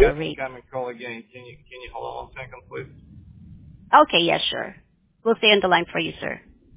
your rate. Incoming call again. Can you hold on 1 second, please? Okay, yes, sure. We'll stay on the line for you, sir.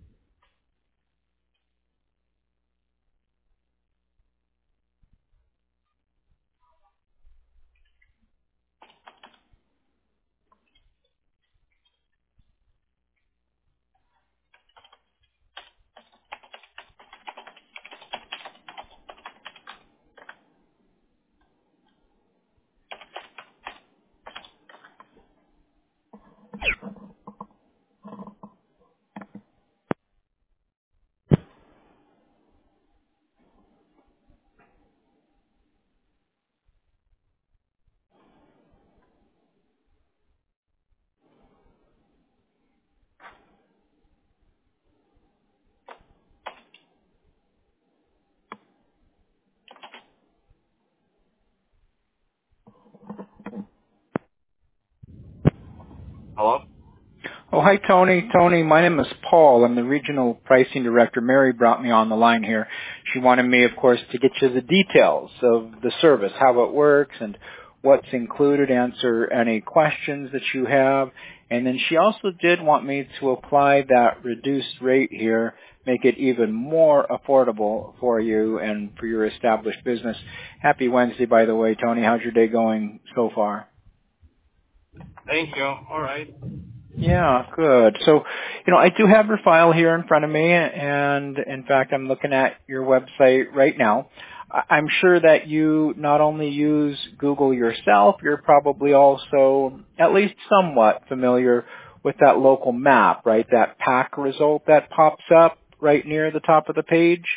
Hello? Oh, hi, Tony. Tony, my name is Paul. I'm the Regional Pricing Director. Mary brought me on the line here. She wanted me, of course, to get you the details of the service, how it works, and what's included, answer any questions that you have. And then she also did want me to apply that reduced rate here, make it even more affordable for you and for your established business. Happy Wednesday, by the way, Tony. How's your day going so far? Thank you. All right. Yeah, good. So, I do have your file here in front of me, and in fact, I'm looking at your website right now. I'm sure that you not only use Google yourself, you're probably also at least somewhat familiar with that local map, right? That pack result that pops up right near the top of the page.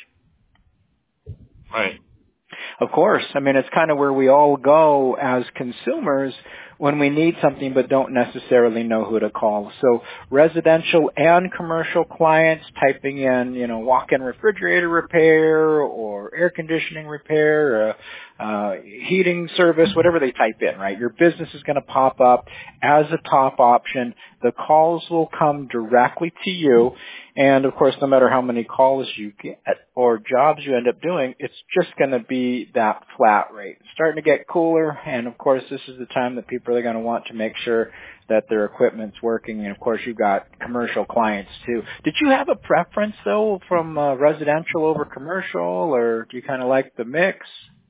Right. Of course. I mean, it's kind of where we all go as consumers when we need something but don't necessarily know who to call. So residential and commercial clients typing in, walk-in refrigerator repair or air conditioning repair, heating service, whatever they type in, right? Your business is going to pop up as a top option. The calls will come directly to you. And of course, no matter how many calls you get or jobs you end up doing, it's just going to be that flat rate. It's starting to get cooler. And of course, this is the time that people are going to want to make sure that their equipment's working. And of course, you've got commercial clients too. Did you have a preference though from residential over commercial, or do you kind of like the mix?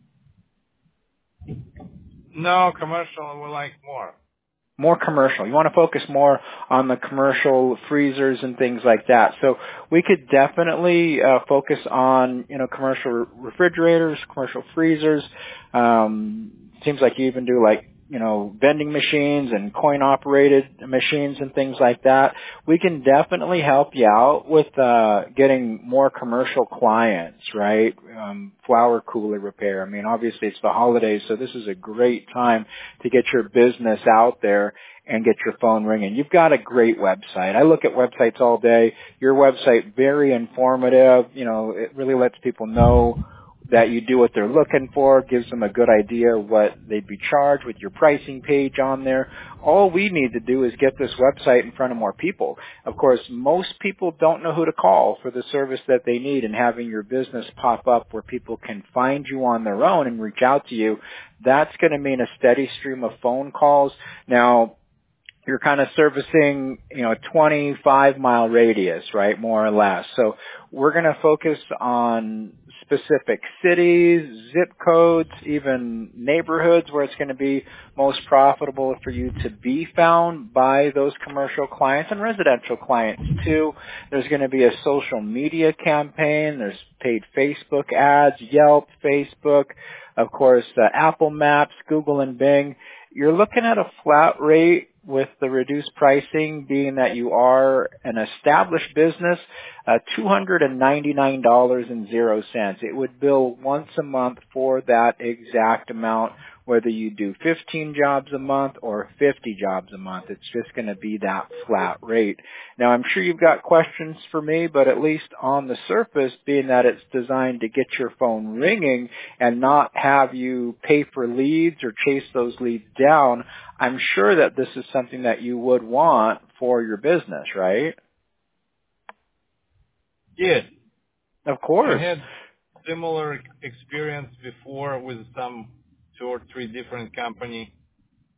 No, commercial we like more. More commercial. You want to focus more on the commercial freezers and things like that. So we could definitely focus on, commercial refrigerators, commercial freezers. Seems like you even do vending machines and coin operated machines and things like that. We can definitely help you out with getting more commercial clients, right? Flower cooler repair. I mean, obviously it's the holidays, so this is a great time to get your business out there and get your phone ringing. You've got a great website. I look at websites all day. Your website, very informative. It really lets people know that you do what they're looking for, gives them a good idea of what they'd be charged with your pricing page on there. All we need to do is get this website in front of more people. Of course, most people don't know who to call for the service that they need, and having your business pop up where people can find you on their own and reach out to you, that's going to mean a steady stream of phone calls. Now, you're kind of servicing, a 25-mile radius, right, more or less. So we're going to focus on specific cities, zip codes, even neighborhoods where it's going to be most profitable for you to be found by those commercial clients and residential clients too. There's going to be a social media campaign. There's paid Facebook ads, Yelp, Facebook, of course, Apple Maps, Google and Bing. You're looking at a flat rate with the reduced pricing, being that you are an established business, $299.00. It would bill once a month for that exact amount, whether you do 15 jobs a month or 50 jobs a month. It's just going to be that flat rate. Now, I'm sure you've got questions for me, but at least on the surface, being that it's designed to get your phone ringing and not have you pay for leads or chase those leads down, I'm sure that this is something that you would want for your business, right? Yes. Of course. I had similar experience before with some 2 or 3 different companies.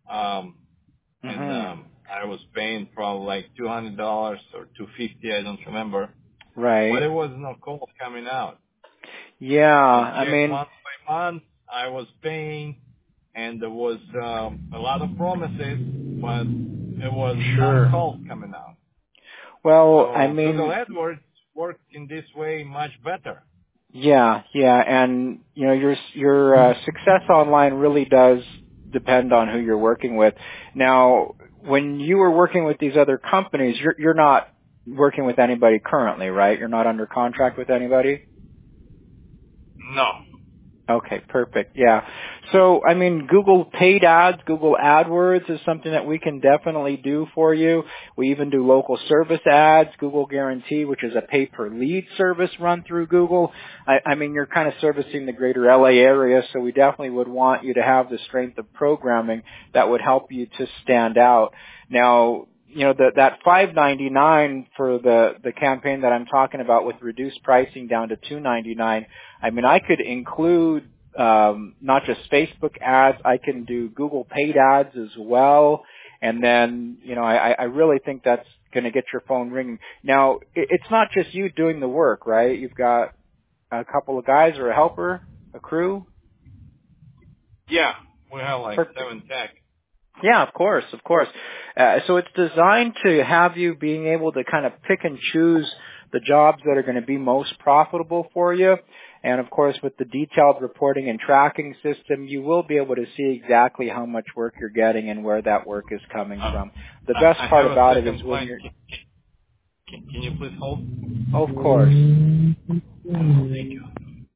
and I was paying probably like $200 or $250, I don't remember. Right. But there was no calls coming out. Yeah, I I mean, month by month, I was paying, and there was a lot of promises, but there was not calls coming out. well, So I mean, Google AdWords works in this way much better. yeah, and you know, your success online really does depend on who you're working with. Now, when you were working with these other companies, you're not working with anybody currently, right? You're not under contract with anybody? No. Okay, perfect. Yeah. So, I mean, Google paid ads, Google AdWords is something that we can definitely do for you. We even do local service ads, Google Guarantee, which is a pay-per-lead service run through Google. I mean, you're kind of servicing the greater LA area, so we definitely would want you to have the strength of programming that would help you to stand out. Now, you know, that $5.99 for the campaign that I'm talking about with reduced pricing down to $2.99, I mean, I could include not just Facebook ads, I can do Google paid ads as well. And then, you know, I really think that's going to get your phone ringing. Now, it's not just you doing the work, right? You've got a couple of guys or a helper, a crew? Yeah, we have like Perfect. 7 tech. Yeah, of course. So it's designed to have you being able to kind of pick and choose the jobs that are going to be most profitable for you. And of course, with the detailed reporting and tracking system, you will be able to see exactly how much work you're getting and where that work is coming from. The best part about it is when you're... Can you please hold? Of course. Thank you.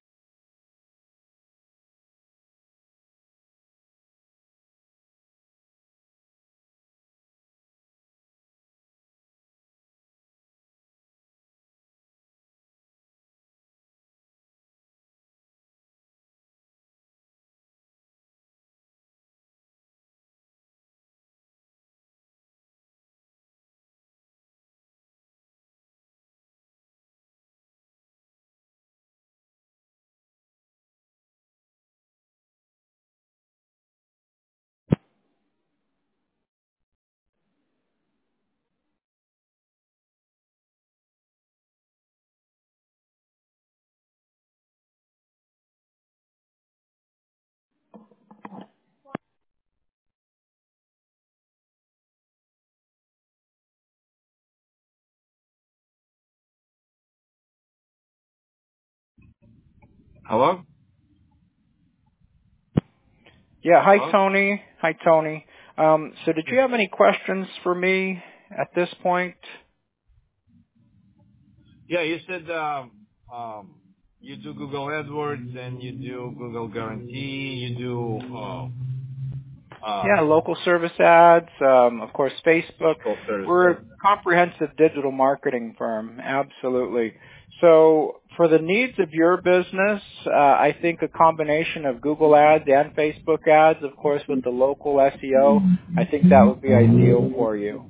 Hello? Yeah, hi Hello? Tony. So did you have any questions for me at this point? Yeah, you said you do Google AdWords and you do Google Guarantee, you do Yeah, local service ads, of course Facebook. local We're a services. comprehensive digital marketing firm, absolutely. So for the needs of your business, I think a combination of Google ads and Facebook ads, of course with the local SEO, I think that would be ideal for you.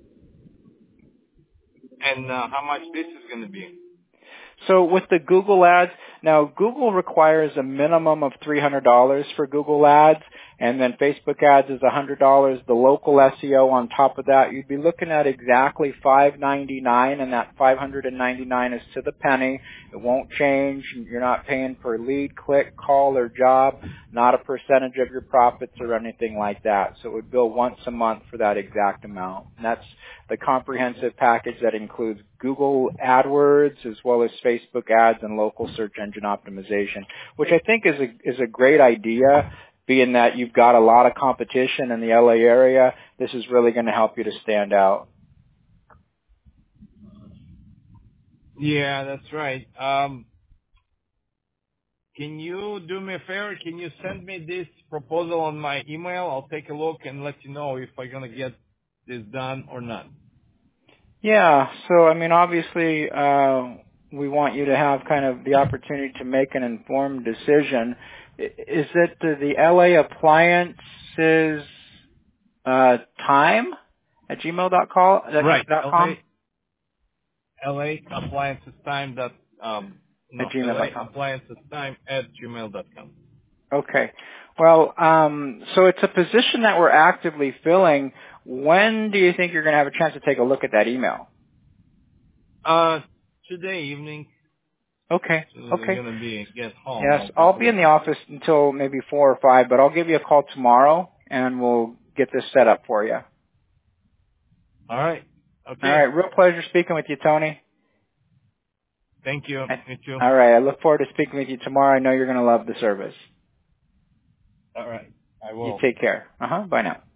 And how much this is going to be? So with the Google ads, now Google requires a minimum of $300 for Google ads, and then Facebook ads is $100. The local SEO on top of that, you'd be looking at exactly $599, and that $599 is to the penny. It won't change. You're not paying per lead, click, call, or job, not a percentage of your profits or anything like that. So it would bill once a month for that exact amount. And that's the comprehensive package that includes Google AdWords as well as Facebook ads and local search engine optimization, which I think is a great idea, being that you've got a lot of competition in the LA area. This is really going to help you to stand out. Yeah, that's right. Can you do me a favor? Can you send me this proposal on my email? I'll take a look and let you know if I'm going to get this done or not. Yeah, so I mean, obviously, we want you to have kind of the opportunity to make an informed decision. Is it the LA Appliances time at gmail.com? Right. .com? LA Appliances Time. At LA gmail.com. Appliances Time at gmail.com. Okay. Well, so it's a position that we're actively filling. When do you think you're going to have a chance to take a look at that email? Today evening. Okay. So okay. I'm going to get home. Yes, I'll be in the office until maybe 4 or 5, but I'll give you a call tomorrow, and we'll get this set up for you. All right. Okay. All right. Real pleasure speaking with you, Tony. Thank you. Me too. All right. I look forward to speaking with you tomorrow. I know you're going to love the service. All right. I will. You take care. Bye now.